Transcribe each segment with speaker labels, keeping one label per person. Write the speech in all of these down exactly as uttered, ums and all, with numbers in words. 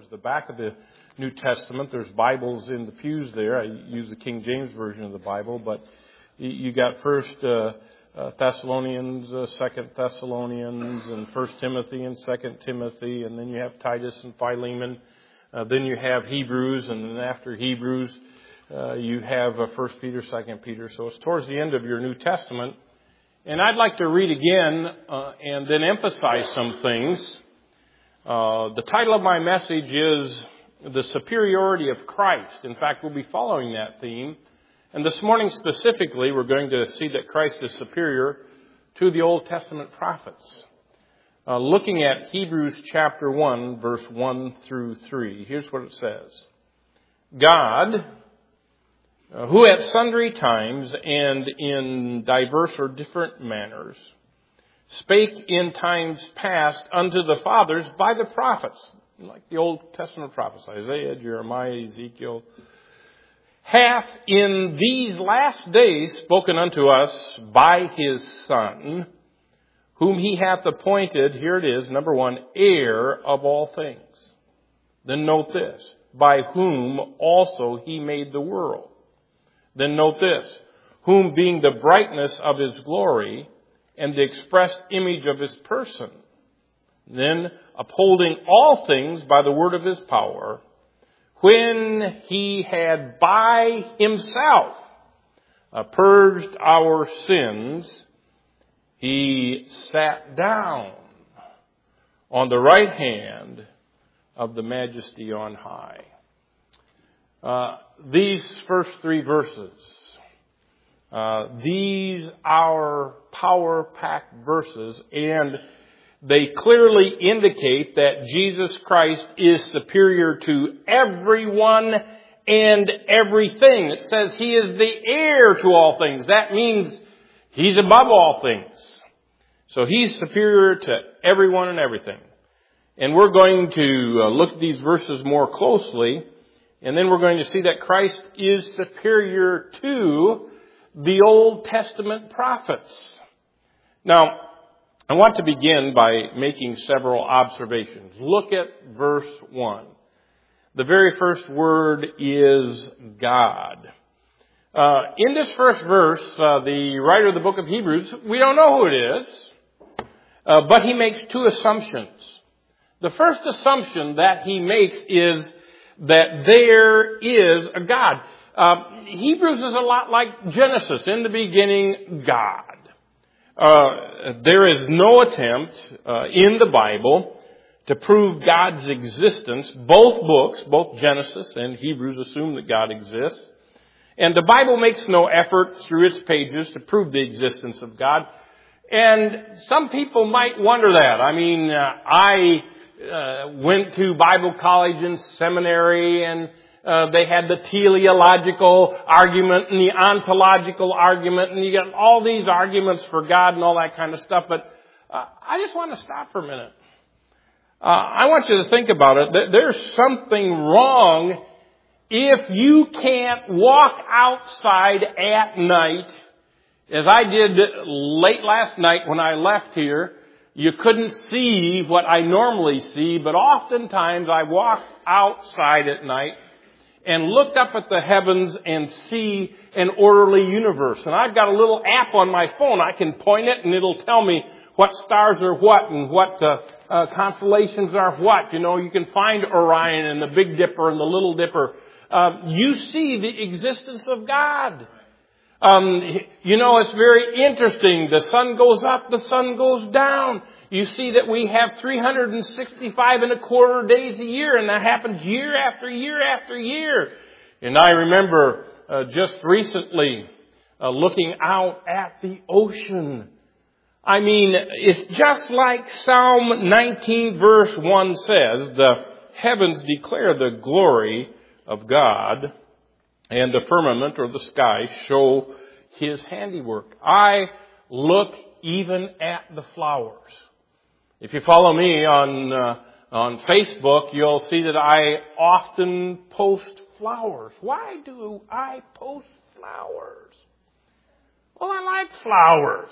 Speaker 1: towards the back of the New Testament. There's Bibles in the pews there. I use the King James Version of the Bible, but you got First uh, uh, Thessalonians, uh, Second Thessalonians, and First Timothy and Second Timothy, and then you have Titus and Philemon. Uh, then you have Hebrews, and then after Hebrews, uh, you have uh, First Peter, Second Peter. So it's towards the end of your New Testament. And I'd like to read again uh, and then emphasize some things. Uh, the title of my message is The Superiority of Christ. In fact, we'll be following that theme. And this morning specifically, we're going to see that Christ is superior to the Old Testament prophets. Uh, looking at Hebrews chapter one, verse one through three. Here's what it says. God, uh, who at sundry times and in diverse or different manners, spake in times past unto the fathers by the prophets, like the Old Testament prophets, Isaiah, Jeremiah, Ezekiel, hath in these last days spoken unto us by his Son, whom he hath appointed, here it is, number one, heir of all things. Then note this, by whom also he made the world. Then note this, whom being the brightness of his glory and the expressed image of his person, then upholding all things by the word of his power, when he had by himself uh, purged our sins, he sat down on the right hand of the Majesty on high. Uh, these first three verses, uh, these are power-packed verses, and they clearly indicate that Jesus Christ is superior to everyone and everything. It says he is the heir to all things. That means he's above all things. So he's superior to everyone and everything. And we're going to look at these verses more closely, and then we're going to see that Christ is superior to the Old Testament prophets. Now, I want to begin by making several observations. Look at verse one. The very first word is God. Uh, in this first verse, uh, the writer of the book of Hebrews, we don't know who it is, uh, but he makes two assumptions. The first assumption that he makes is that there is a God. Uh, Hebrews is a lot like Genesis. In the beginning, God. Uh, there is no attempt uh, in the Bible to prove God's existence. Both books, both Genesis and Hebrews, assume that God exists. And the Bible makes no effort through its pages to prove the existence of God. And some people might wonder that. I mean, uh, I uh, went to Bible college and seminary, and Uh, they had the teleological argument and the ontological argument, and you got all these arguments for God and all that kind of stuff. But uh, I just want to stop for a minute. Uh, I want you to think about it. There's something wrong if you can't walk outside at night, as I did late last night when I left here. You couldn't see what I normally see, but oftentimes I walk outside at night and looked up at the heavens and see an orderly universe. And I've got a little app on my phone. I can point it and it'll tell me what stars are what and what uh, uh, constellations are what. You know, you can find Orion and the Big Dipper and the Little Dipper. Uh, you see the existence of God. Um, you know, it's very interesting. The sun goes up, the sun goes down. You see that we have three hundred sixty-five and a quarter days a year, and that happens year after year after year. And I remember uh, just recently uh, looking out at the ocean. I mean, it's just like Psalm nineteen verse one says, the heavens declare the glory of God, and the firmament or the sky show his handiwork. I look even at the flowers. If you follow me on uh, on Facebook, you'll see that I often post flowers. Why do I post flowers? Well, I like flowers.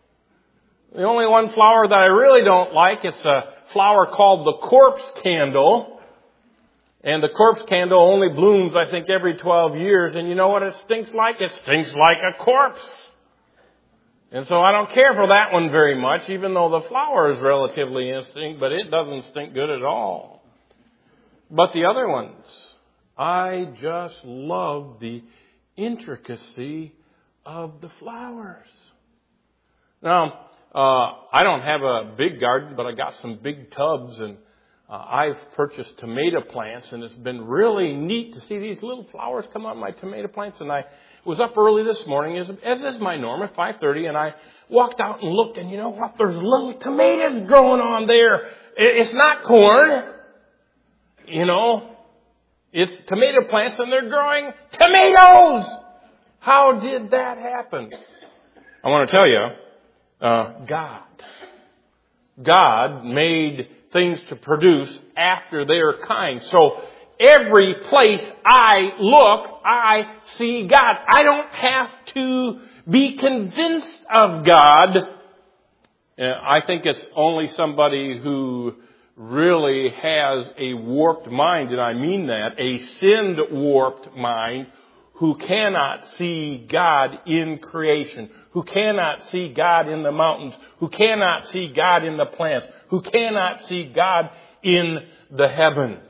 Speaker 1: The only one flower that I really don't like is a flower called the corpse candle. And the corpse candle only blooms, I think, every twelve years. And you know what it stinks like? It stinks like a corpse. And so I don't care for that one very much, even though the flower is relatively interesting, but it doesn't stink good at all. But the other ones, I just love the intricacy of the flowers. Now, uh, I don't have a big garden, but I got some big tubs, and uh, I've purchased tomato plants, and it's been really neat to see these little flowers come on my tomato plants. And I was up early this morning, as, as is my norm, at five thirty, and I walked out and looked, and you know what? There's little tomatoes growing on there. It's not corn, you know. It's tomato plants, and they're growing tomatoes. How did that happen? I want to tell you, uh, God. God made things to produce after their kind. So every place I look, I see God. I don't have to be convinced of God. I think it's only somebody who really has a warped mind, and I mean that, a sinned warped mind, who cannot see God in creation, who cannot see God in the mountains, who cannot see God in the plants, who cannot see God in the heavens.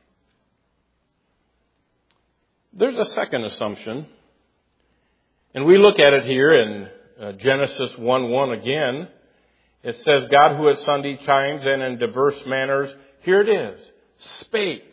Speaker 1: There's a second assumption, and we look at it here in uh, Genesis one one again. It says, God who at sundry times and in diverse manners, here it is, spake.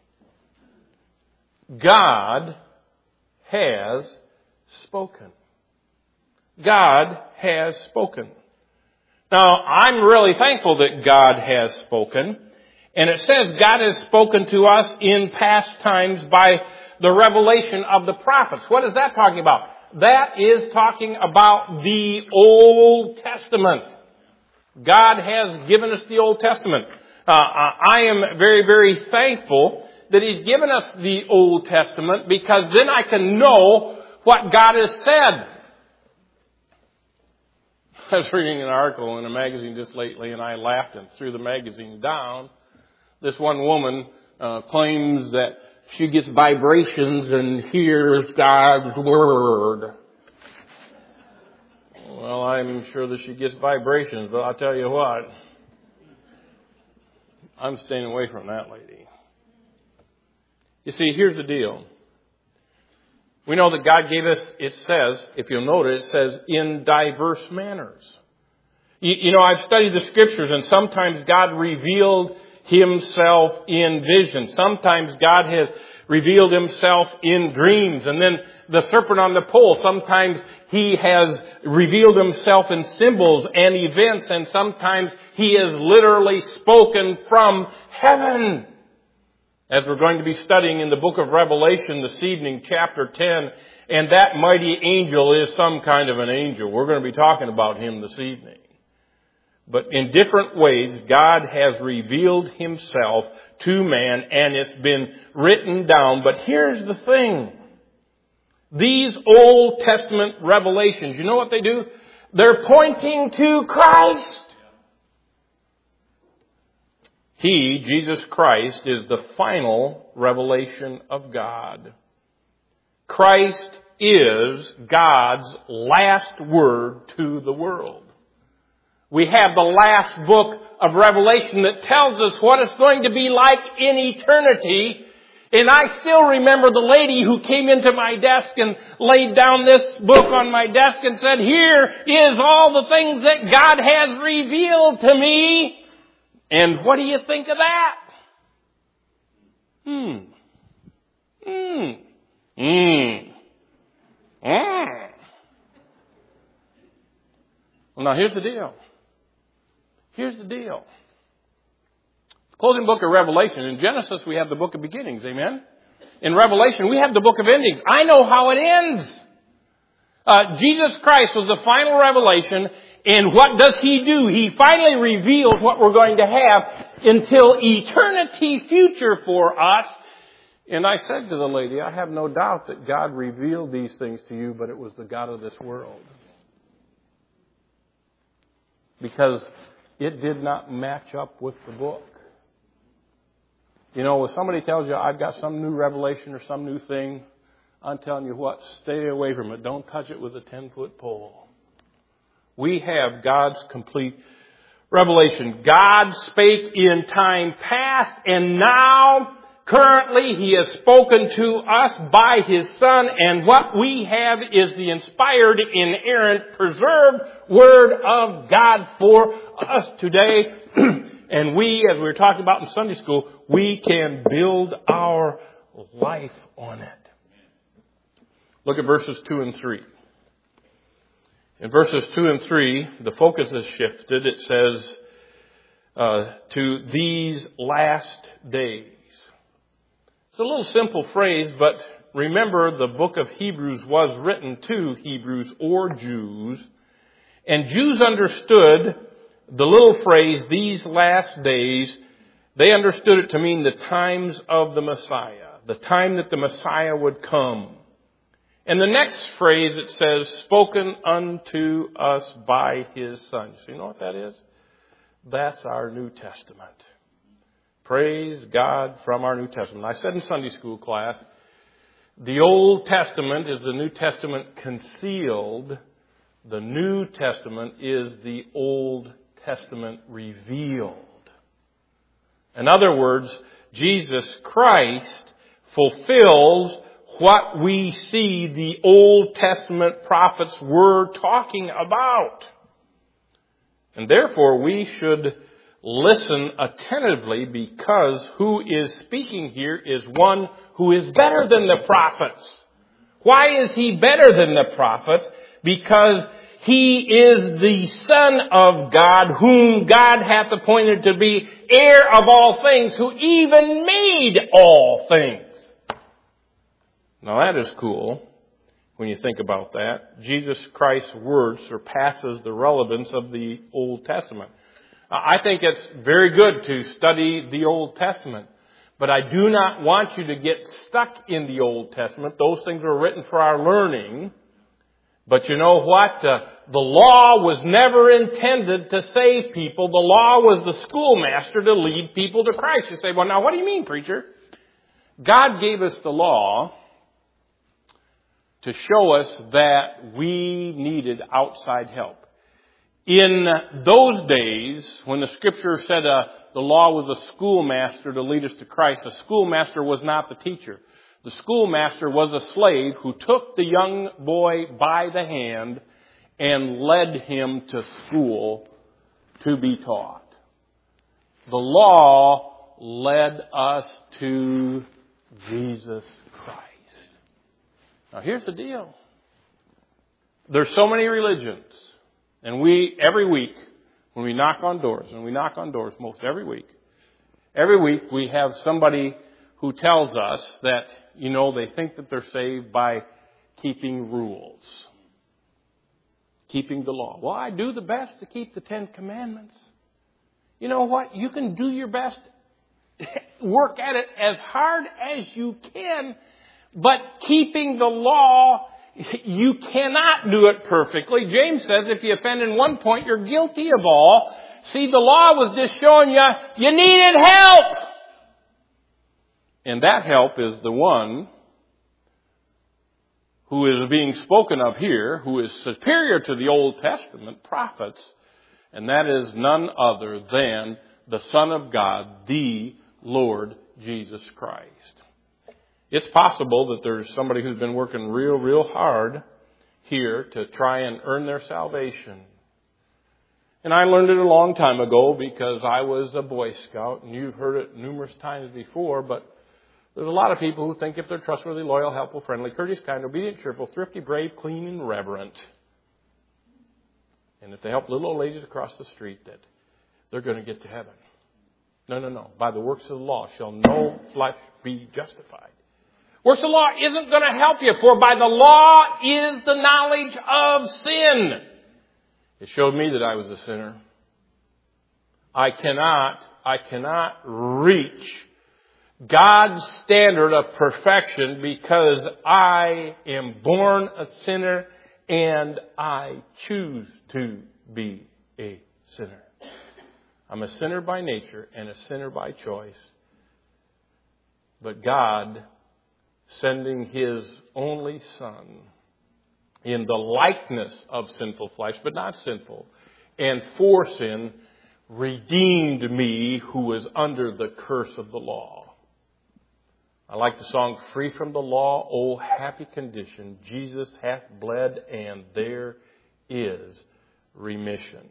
Speaker 1: God has spoken. God has spoken. Now, I'm really thankful that God has spoken. And it says God has spoken to us in past times by the revelation of the prophets. What is that talking about? That is talking about the Old Testament. God has given us the Old Testament. Uh, I am very, very thankful that He's given us the Old Testament, because then I can know what God has said. I was reading an article in a magazine just lately, and I laughed and threw the magazine down. This one woman uh, claims that she gets vibrations and hears God's Word. Well, I'm sure that she gets vibrations, but I'll tell you what, I'm staying away from that lady. You see, here's the deal. We know that God gave us, it says, if you'll note it, it says, in diverse manners. You, you know, I've studied the Scriptures, and sometimes God revealed Himself in vision. Sometimes God has revealed Himself in dreams. And then the serpent on the pole, sometimes He has revealed Himself in symbols and events, and sometimes He has literally spoken from heaven. As we're going to be studying in the book of Revelation this evening, chapter ten, and that mighty angel is some kind of an angel. We're going to be talking about him this evening. But in different ways, God has revealed Himself to man, and it's been written down. But here's the thing. These Old Testament revelations, you know what they do? They're pointing to Christ. He, Jesus Christ, is the final revelation of God. Christ is God's last word to the world. We have the last book of Revelation that tells us what it's going to be like in eternity. And I still remember the lady who came into my desk and laid down this book on my desk and said, here is all the things that God has revealed to me. And what do you think of that? Hmm. Hmm. Hmm. Hmm. Well, now here's the deal. Here's the deal. Closing book of Revelation. In Genesis, we have the book of beginnings. Amen? In Revelation, we have the book of endings. I know how it ends. Uh, Jesus Christ was the final revelation. And what does He do? He finally reveals what we're going to have until eternity future for us. And I said to the lady, I have no doubt that God revealed these things to you, but it was the God of this world. Because it did not match up with the book. You know, if somebody tells you, I've got some new revelation or some new thing, I'm telling you what, stay away from it. Don't touch it with a ten-foot pole. We have God's complete revelation. God spake in time past, and now, currently, He has spoken to us by His Son, and what we have is the inspired, inerrant, preserved Word of God for us today. And we, as we were talking about in Sunday school, we can build our life on it. Look at verses two and three. In verses two and three, the focus is shifted. It says, uh, to these last days. It's a little simple phrase, but remember the book of Hebrews was written to Hebrews or Jews. And Jews understood the little phrase, these last days, they understood it to mean the times of the Messiah, the time that the Messiah would come. And the next phrase, it says, spoken unto us by His Son. So you know what that is? That's our New Testament. Praise God from our New Testament. I said in Sunday school class, the Old Testament is the New Testament concealed. The New Testament is the Old Testament revealed. In other words, Jesus Christ fulfills what we see the Old Testament prophets were talking about. And therefore we should listen attentively, because who is speaking here is one who is better than the prophets. Why is He better than the prophets? Because He is the Son of God, whom God hath appointed to be heir of all things, who even made all things. Now that is cool when you think about that. Jesus Christ's word surpasses the relevance of the Old Testament. I think it's very good to study the Old Testament, but I do not want you to get stuck in the Old Testament. Those things were written for our learning. But you know what? Uh, the law was never intended to save people. The law was the schoolmaster to lead people to Christ. You say, well, now what do you mean, preacher? God gave us the law to show us that we needed outside help. In those days, when the Scripture said uh, the law was a schoolmaster to lead us to Christ, the schoolmaster was not the teacher. The schoolmaster was a slave who took the young boy by the hand and led him to school to be taught. The law led us to Jesus Christ. Now here's the deal. There's so many religions. And we, every week, when we knock on doors, and we knock on doors most every week, every week we have somebody who tells us that, you know, they think that they're saved by keeping rules. Keeping the law. Well, I do the best to keep the Ten Commandments. You know what? You can do your best. Work at it as hard as you can. But keeping the law, you cannot do it perfectly. James says if you offend in one point, you're guilty of all. See, the law was just showing you, you needed help. And that help is the one who is being spoken of here, who is superior to the Old Testament prophets, and that is none other than the Son of God, the Lord Jesus Christ. It's possible that there's somebody who's been working real, real hard here to try and earn their salvation. And I learned it a long time ago because I was a Boy Scout, and you've heard it numerous times before, but there's a lot of people who think if they're trustworthy, loyal, helpful, friendly, courteous, kind, obedient, cheerful, thrifty, brave, clean, and reverent, and if they help little old ladies across the street, that they're going to get to heaven. No, no, no. By the works of the law shall no flesh be justified. Works of the law isn't going to help you, for by the law is the knowledge of sin. It showed me that I was a sinner. I cannot, I cannot reach God's standard of perfection because I am born a sinner and I choose to be a sinner. I'm a sinner by nature and a sinner by choice. but God sending His only Son in the likeness of sinful flesh, but not sinful, and for sin, redeemed me who was under the curse of the law. I like the song, Free from the Law, O happy condition, Jesus hath bled and there is remission.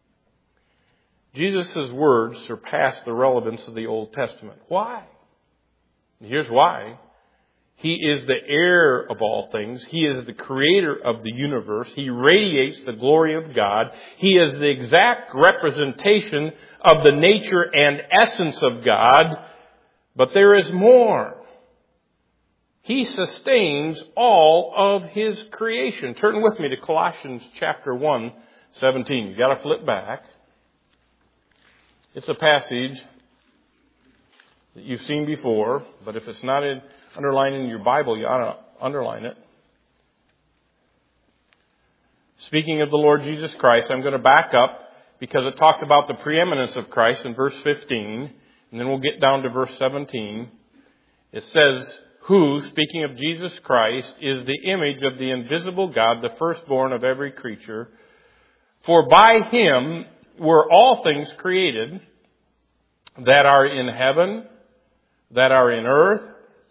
Speaker 1: Jesus' words surpass the relevance of the Old Testament. Why? Here's why. He is the heir of all things. He is the creator of the universe. He radiates the glory of God. He is the exact representation of the nature and essence of God. But there is more. He sustains all of His creation. Turn with me to Colossians chapter one, seventeen. You've got to flip back. It's a passage that you've seen before, but if it's not in, underlined in your Bible, you ought to underline it. Speaking of the Lord Jesus Christ, I'm going to back up because it talks about the preeminence of Christ in verse fifteen, and then we'll get down to verse seventeen. It says, who, speaking of Jesus Christ, is the image of the invisible God, the firstborn of every creature. For by Him were all things created that are in heaven, that are in earth,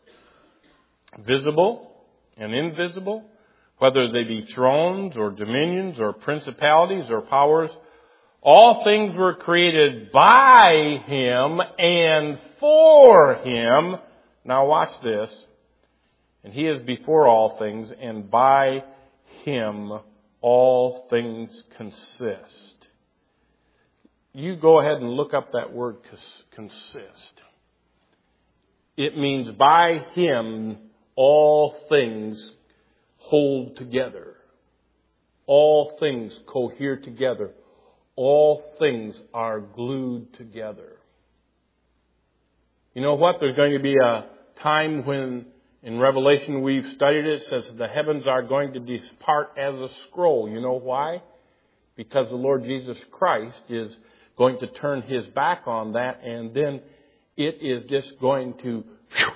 Speaker 1: visible and invisible, whether they be thrones or dominions or principalities or powers. All things were created by Him and for Him. Now watch this. And He is before all things, and by Him all things consist. You go ahead and look up that word consist. It means by Him all things hold together. All things cohere together. All things are glued together. You know what? There's going to be a time when in Revelation we've studied it. It says the heavens are going to depart as a scroll. You know why? Because the Lord Jesus Christ is going to turn His back on that, and then it is just going to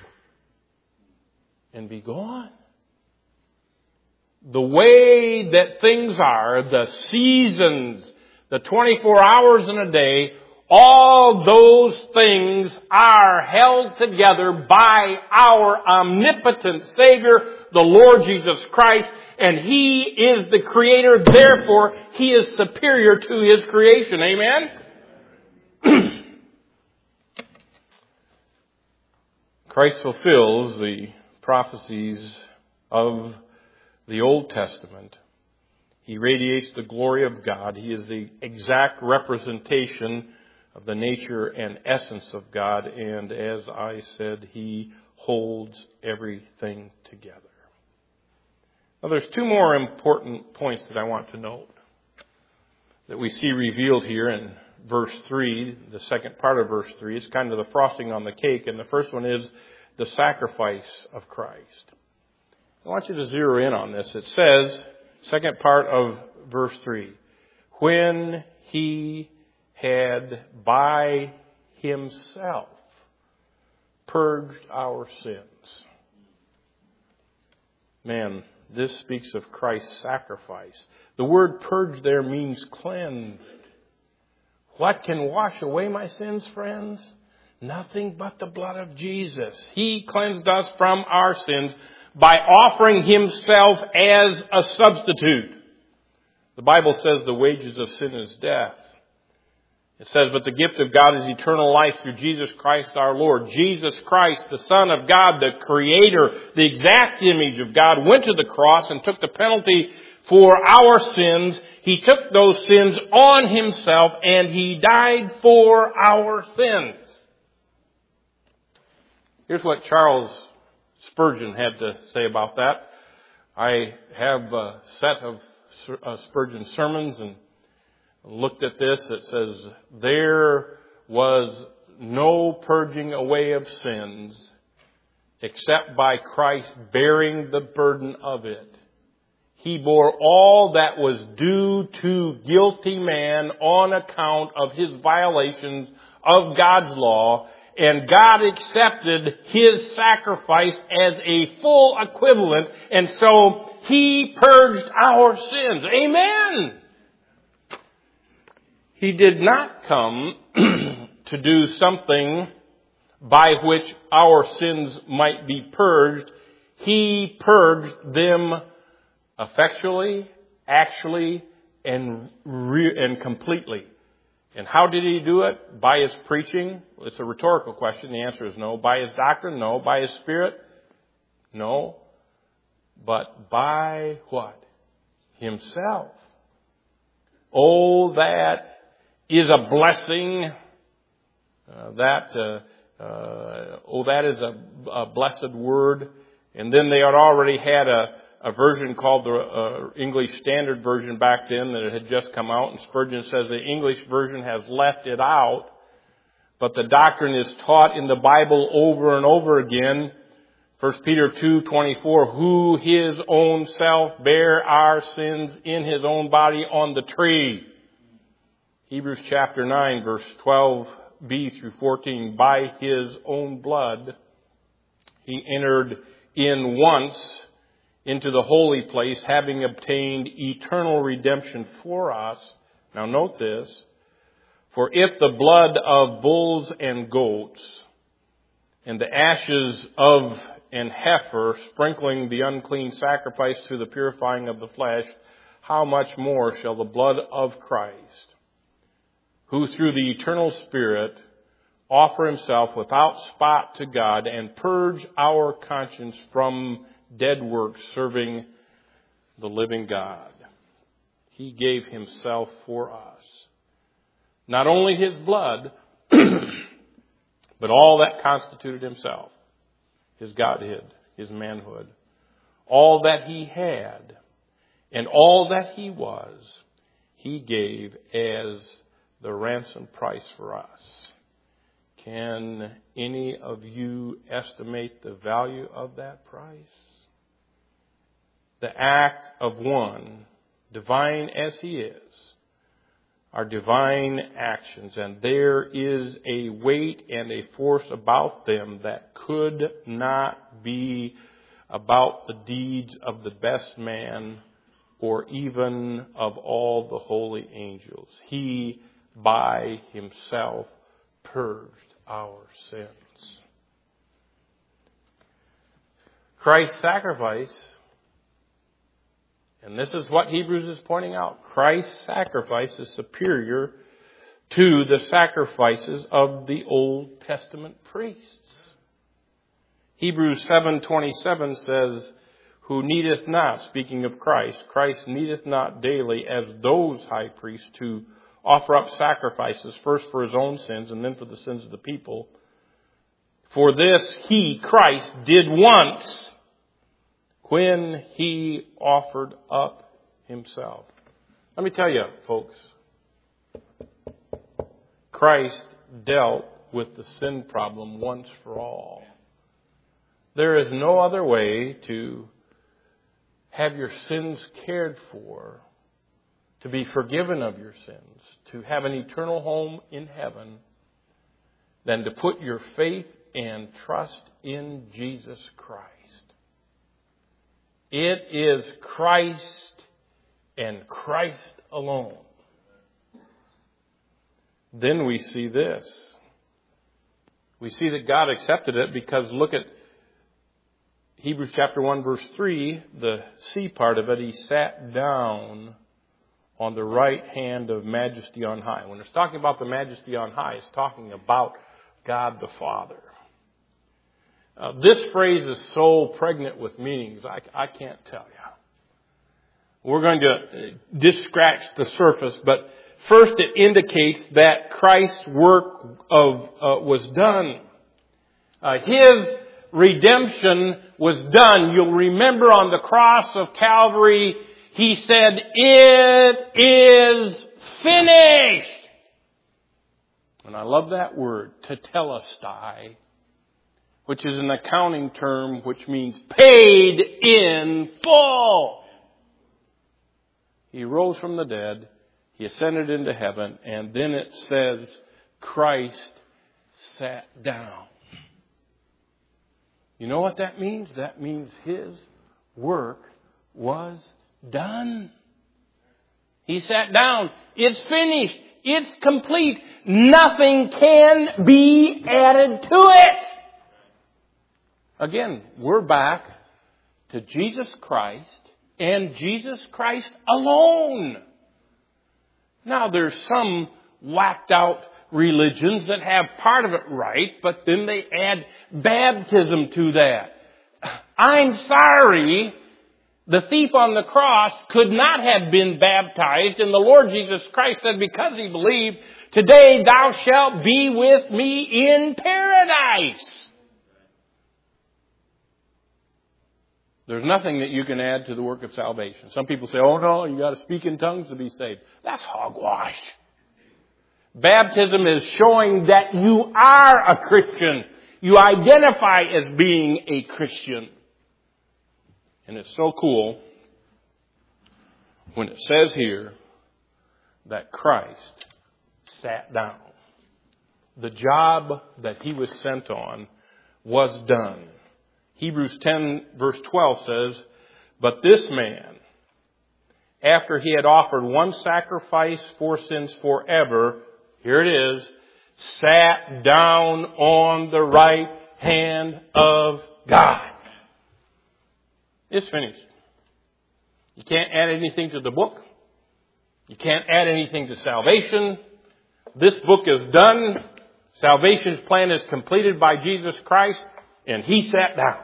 Speaker 1: and be gone. The way that things are, the seasons, the twenty-four hours in a day, all those things are held together by our omnipotent Savior, the Lord Jesus Christ, and He is the Creator. Therefore, He is superior to His creation. Amen? Christ fulfills the prophecies of the Old Testament. He radiates the glory of God. He is the exact representation of the nature and essence of God. And as I said, He holds everything together. Now there's two more important points that I want to note that we see revealed here in verse three, the second part of verse three. It's kind of the frosting on the cake. And the first one is the sacrifice of Christ. I want you to zero in on this. It says, second part of verse three, when He had by Himself purged our sins. Man, this speaks of Christ's sacrifice. The word purge there means cleansed. What can wash away my sins, friends? Nothing but the blood of Jesus. He cleansed us from our sins by offering Himself as a substitute. The Bible says the wages of sin is death. It says, but the gift of God is eternal life through Jesus Christ our Lord. Jesus Christ, the Son of God, the Creator, the exact image of God, went to the cross and took the penalty for our sins. He took those sins on Himself and He died for our sins. Here's what Charles Spurgeon had to say about that. I have a set of Spurgeon sermons and looked at this. It says, there was no purging away of sins except by Christ bearing the burden of it. He bore all that was due to guilty man on account of his violations of God's law, And God accepted His sacrifice as a full equivalent. And so He purged our sins. Amen. He did not come to do something by which our sins might be purged. He purged them effectually, actually, and re- and completely. And how did He do it? By His preaching? It's a rhetorical question. The answer is no. By His doctrine? No. By His Spirit? No. But by what? Himself. Oh, that is a blessing. Uh, that, uh, uh, oh, that is a, a blessed word. And then they had already had a, a version called the uh, English Standard Version back then that had just come out. And Spurgeon says the English version has left it out. But the doctrine is taught in the Bible over and over again. First Peter two twenty-four, who His own self bare our sins in His own body on the tree. Hebrews chapter nine, verse twelve b through fourteen, by His own blood He entered in once into the holy place, having obtained eternal redemption for us. Now note this. For if the blood of bulls and goats and the ashes of an heifer sprinkling the unclean sacrifice to the purifying of the flesh, how much more shall the blood of Christ, who through the eternal Spirit offer Himself without spot to God and purge our conscience from dead works serving the living God. He gave Himself for us. Not only His blood, but all that constituted Himself. His Godhead, His manhood. All that He had and all that He was, He gave as the ransom price for us. Can any of you estimate the value of that price? The act of one, divine as He is, are divine actions, and there is a weight and a force about them that could not be about the deeds of the best man or even of all the holy angels. He by Himself purged our sins. Christ's sacrifice, and this is what Hebrews is pointing out, Christ's sacrifice is superior to the sacrifices of the Old Testament priests. Hebrews seven twenty-seven says, who needeth not, speaking of Christ, Christ needeth not daily as those high priests to offer up sacrifices, first for His own sins and then for the sins of the people. For this He, Christ, did once when He offered up Himself. Let me tell you, folks, Christ dealt with the sin problem once for all. There is no other way to have your sins cared for, to be forgiven of your sins, to have an eternal home in heaven, than to put your faith and trust in Jesus Christ. It is Christ and Christ alone. Then we see this. We see that God accepted it because look at Hebrews chapter one verse three, the C part of it. He sat down on the right hand of majesty on high. When it's talking about the majesty on high, it's talking about God the Father. Uh, this phrase is so pregnant with meanings, I, I can't tell you. We're going to just scratch the surface, but first it indicates that Christ's work of uh, was done. Uh, his redemption was done. You'll remember on the cross of Calvary, He said, it is finished. And I love that word, tetelestai, which is an accounting term which means paid in full. He rose from the dead. He ascended into heaven. And then it says Christ sat down. You know what that means? That means His work was done. He sat down. It's finished. It's complete. Nothing can be added to it. Again, we're back to Jesus Christ and Jesus Christ alone. Now, there's some whacked out religions that have part of it right, but then they add baptism to that. I'm sorry, the thief on the cross could not have been baptized, and the Lord Jesus Christ said, because he believed, today thou shalt be with me in paradise. There's nothing that you can add to the work of salvation. Some people say, oh no, you got to speak in tongues to be saved. That's hogwash. Baptism is showing that you are a Christian. You identify as being a Christian. And it's so cool when it says here that Christ sat down. The job that He was sent on was done. Hebrews ten verse twelve says, but this man, after he had offered one sacrifice for sins forever, here it is, sat down on the right hand of God. It's finished. You can't add anything to the book. You can't add anything to salvation. This book is done. Salvation's plan is completed by Jesus Christ, and He sat down.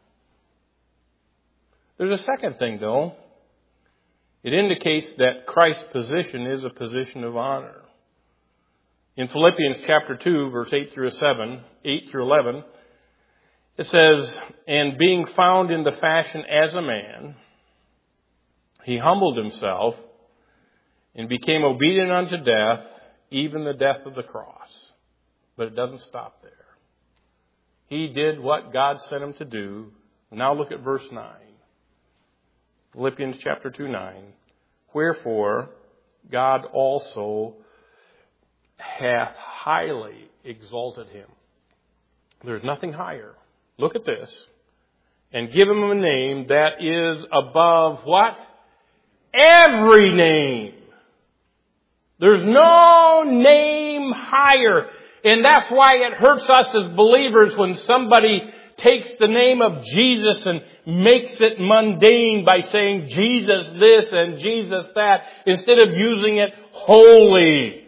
Speaker 1: There's a second thing, though. It indicates that Christ's position is a position of honor. In Philippians chapter two, verse eight through seven, eight through eleven, it says, and being found in the fashion as a man, He humbled Himself and became obedient unto death, even the death of the cross. But it doesn't stop there. He did what God sent Him to do. Now look at verse nine. Philippians chapter two, nine. Wherefore, God also hath highly exalted Him. There's nothing higher. Look at this. And give Him a name that is above what? Every name. There's no name higher. And that's why it hurts us as believers when somebody takes the name of Jesus and makes it mundane by saying Jesus this and Jesus that instead of using it holy.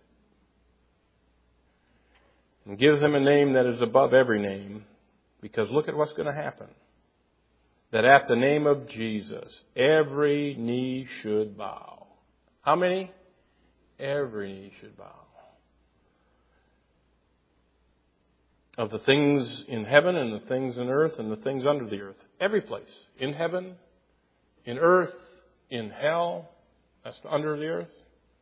Speaker 1: And gives Him a name that is above every name. Because look at what's going to happen. That at the name of Jesus, every knee should bow. How many? Every knee should bow. Of the things in heaven and the things in earth and the things under the earth. Every place. In heaven, in earth, in hell. That's under the earth.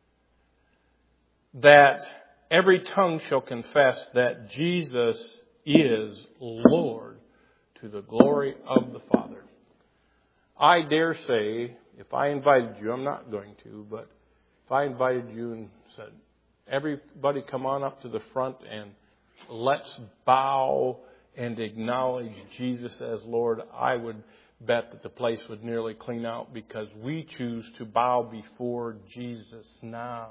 Speaker 1: That every tongue shall confess that Jesus is Lord to the glory of the Father. I dare say, if I invited you, I'm not going to, but if I invited you and said, everybody come on up to the front and let's bow and acknowledge Jesus as Lord, I would bet that the place would nearly clean out because we choose to bow before Jesus now.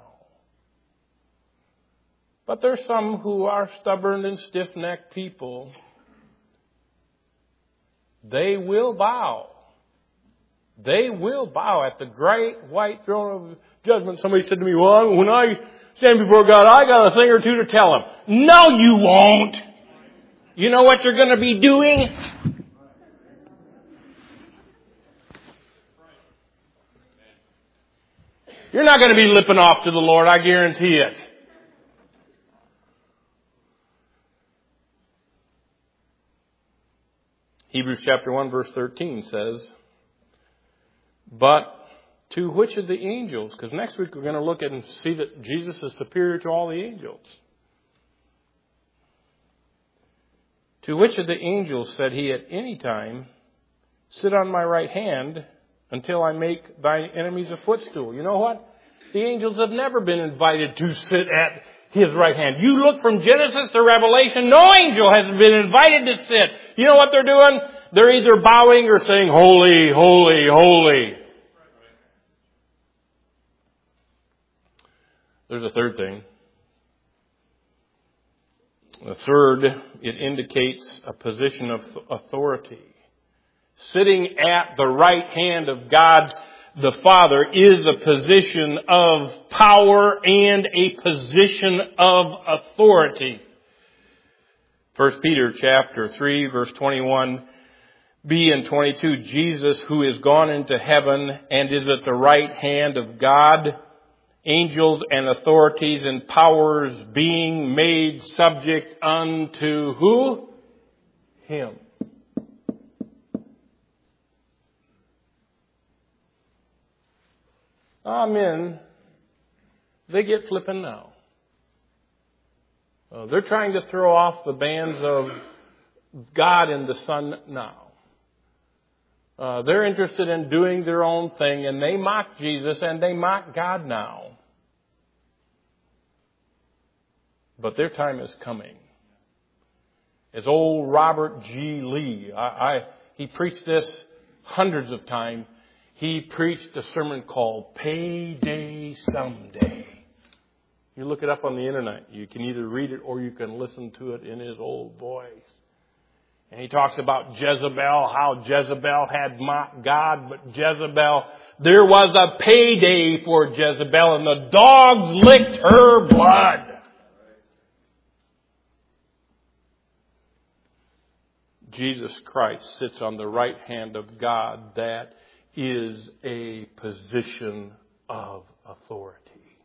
Speaker 1: But there's some who are stubborn and stiff-necked people. They will bow. They will bow at the great white throne of judgment. Somebody said to me, well, when I stand before God, I got a thing or two to tell Him. No, you won't. You know what you're going to be doing? You're not going to be lipping off to the Lord, I guarantee it. Hebrews chapter one verse thirteen says, but to which of the angels, because next week we're going to look at and see that Jesus is superior to all the angels. To which of the angels said He at any time, sit on my right hand until I make thine enemies a footstool? You know what? The angels have never been invited to sit at His right hand. You look from Genesis to Revelation, no angel has been invited to sit. You know what they're doing? They're either bowing or saying, holy, holy, holy. There's a third thing. The third, it indicates a position of authority. Sitting at the right hand of God the Father is a position of power and a position of authority. First Peter chapter three, verse twenty-one b and twenty-two, Jesus, who is gone into heaven and is at the right hand of God, angels and authorities and powers being made subject unto who? Him. Amen. They get flipping now. Uh, they're trying to throw off the bands of God and the Son now. Uh, they're interested in doing their own thing, and they mock Jesus and they mock God now. But their time is coming. As old Robert G. Lee, I, I, he preached this hundreds of times. He preached a sermon called Payday Someday. You look it up on the internet. You can either read it or you can listen to it in his old voice. And he talks about Jezebel, how Jezebel had mocked God, but Jezebel, there was a payday for Jezebel and the dogs licked her blood. Jesus Christ sits on the right hand of God. That is a position of authority.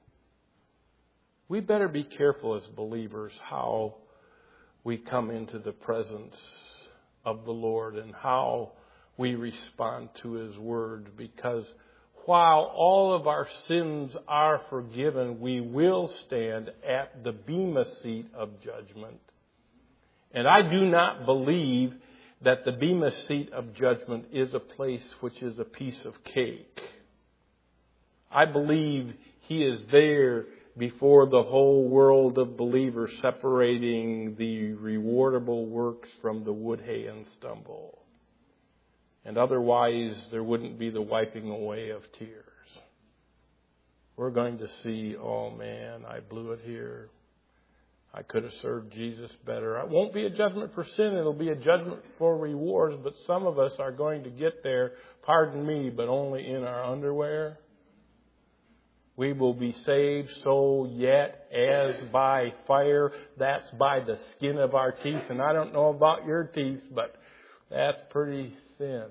Speaker 1: We better be careful as believers how we come into the presence of the Lord and how we respond to His Word, because while all of our sins are forgiven, we will stand at the bema seat of judgment. And I do not believe that the bema seat of judgment is a place which is a piece of cake. I believe He is there before the whole world of believers, separating the rewardable works from the wood, hay, and stumble. And otherwise, there wouldn't be the wiping away of tears. We're going to see, oh man, I blew it here. I could have served Jesus better. It won't be a judgment for sin. It'll be a judgment for rewards. But some of us are going to get there, pardon me, but only in our underwear. We will be saved, so yet as by fire. That's by the skin of our teeth. And I don't know about your teeth, but that's pretty thin.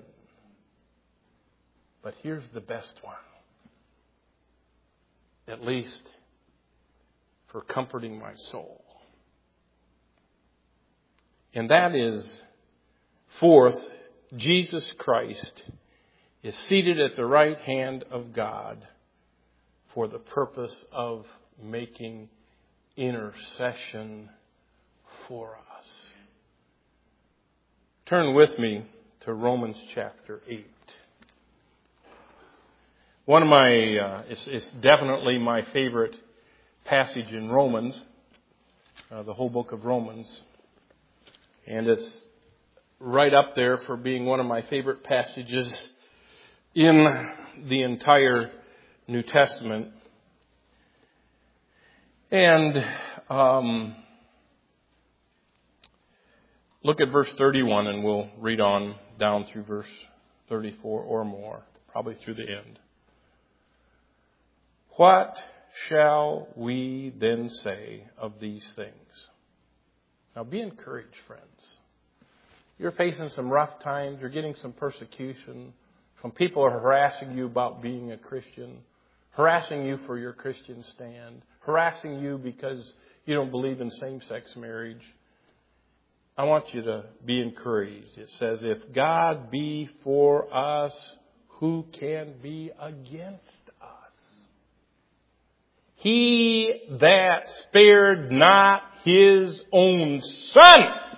Speaker 1: But here's the best one. At least for comforting my soul. And that is, fourth, Jesus Christ is seated at the right hand of God for the purpose of making intercession for us. Turn with me to Romans chapter eight. One of my, uh, it's, it's definitely my favorite passage in Romans, uh, the whole book of Romans. And it's right up there for being one of my favorite passages in the entire New Testament. And um, look at verse thirty-one, and we'll read on down through verse thirty-four or more, probably through the end. What shall we then say of these things? Now be encouraged, friends. You're facing some rough times. You're getting some persecution. Some people are harassing you about being a Christian, harassing you for your Christian stand, harassing you because you don't believe in same-sex marriage. I want you to be encouraged. It says, if God be for us, who can be against us? He that spared not His own Son,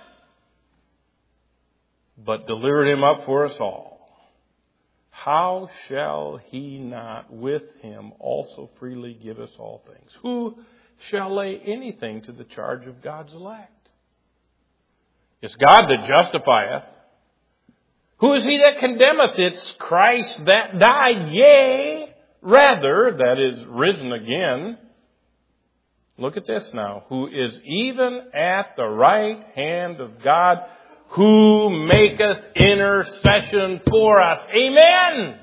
Speaker 1: but delivered Him up for us all, how shall He not with Him also freely give us all things? Who shall lay anything to the charge of God's elect? It's God that justifieth. Who is he that condemneth? It's Christ that died, yea, rather, that is risen again. Look at this now. Who is even at the right hand of God, who maketh intercession for us. Amen.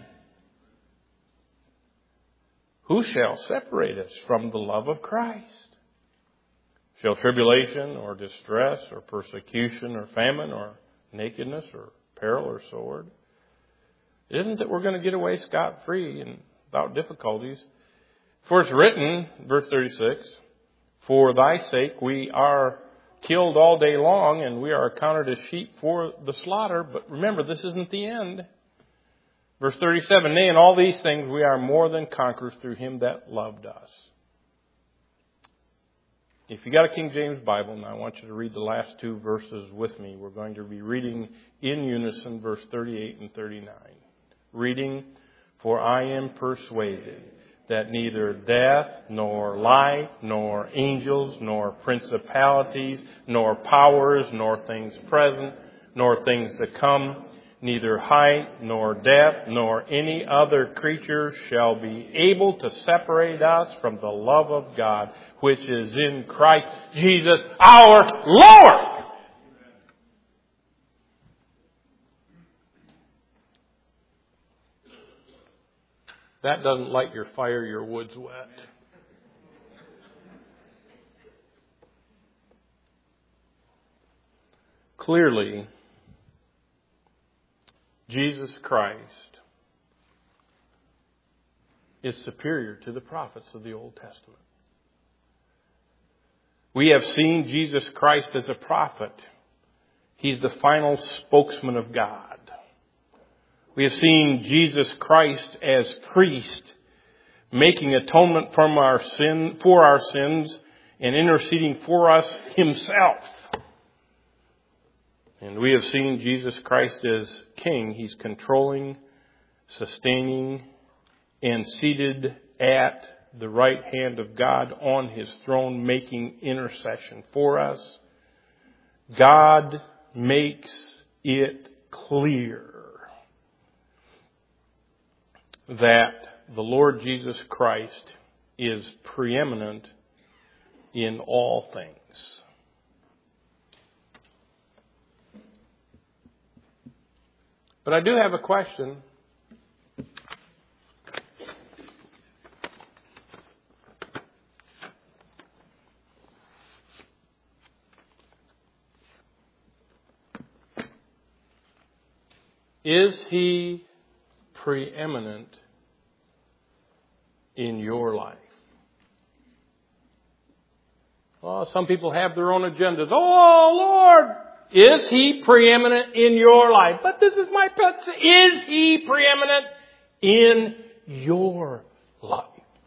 Speaker 1: Who shall separate us from the love of Christ? Shall tribulation or distress or persecution or famine or nakedness or peril or sword? It isn't that we're going to get away scot-free and without difficulties. For it's written, verse thirty-six, for thy sake we are killed all day long, and we are accounted as sheep for the slaughter. But remember, this isn't the end. Verse thirty-seven, nay, in all these things we are more than conquerors through him that loved us. If you got a King James Bible, now I want you to read the last two verses with me. We're going to be reading in unison verse thirty-eight and thirty-nine. Reading, for I am persuaded that neither death, nor life, nor angels, nor principalities, nor powers, nor things present, nor things to come, neither height, nor depth, nor any other creature shall be able to separate us from the love of God, which is in Christ Jesus our Lord. That doesn't light your fire, your wood's wet. Clearly, Jesus Christ is superior to the prophets of the Old Testament. We have seen Jesus Christ as a prophet. He's the final spokesman of God. We have seen Jesus Christ as priest, making atonement from our sin, for our sins and interceding for us himself. And we have seen Jesus Christ as king. He's controlling, sustaining, and seated at the right hand of God on his throne, making intercession for us. God makes it clear that the Lord Jesus Christ is preeminent in all things. But I do have a question. Is he preeminent in your life? Well, some people have their own agendas. Oh, Lord, is he preeminent in your life? But this is my question. Is he preeminent in your life?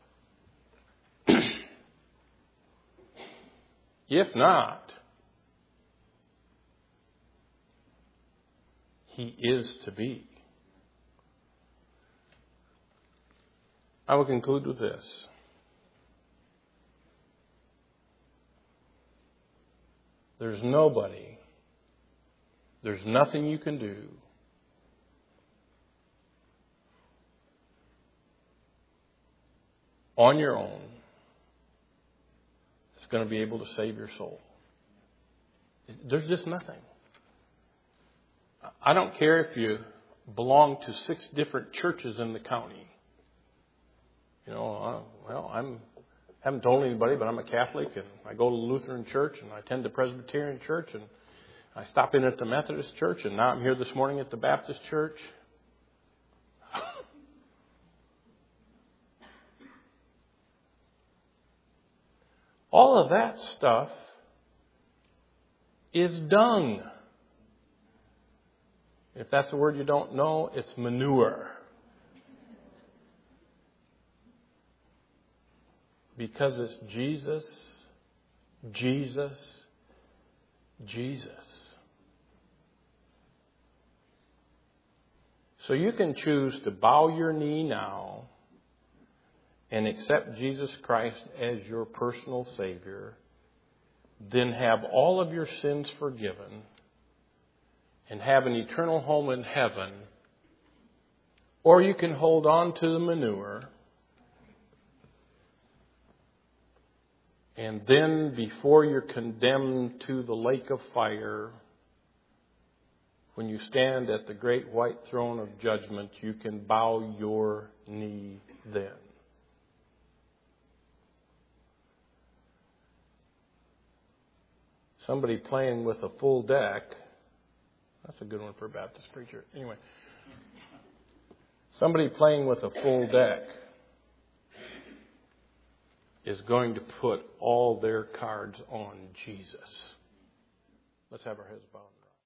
Speaker 1: If not, he is to be. I will conclude with this. There's nobody, there's nothing you can do on your own that's going to be able to save your soul. There's just nothing. I don't care if you belong to six different churches in the county. You know, uh, well, I'm haven't told anybody, but I'm a Catholic, and I go to the Lutheran church, and I attend the Presbyterian church, and I stop in at the Methodist church, and now I'm here this morning at the Baptist church. All of that stuff is dung. If that's a word you don't know, it's manure. Because it's Jesus, Jesus, Jesus. So you can choose to bow your knee now and accept Jesus Christ as your personal Savior, then have all of your sins forgiven and have an eternal home in heaven. Or you can hold on to the manure and then before you're condemned to the lake of fire, when you stand at the great white throne of judgment, you can bow your knee then. Somebody playing with a full deck. That's a good one for a Baptist preacher. Anyway. Somebody playing with a full deck is going to put all their cards on Jesus. Let's have our heads bowed.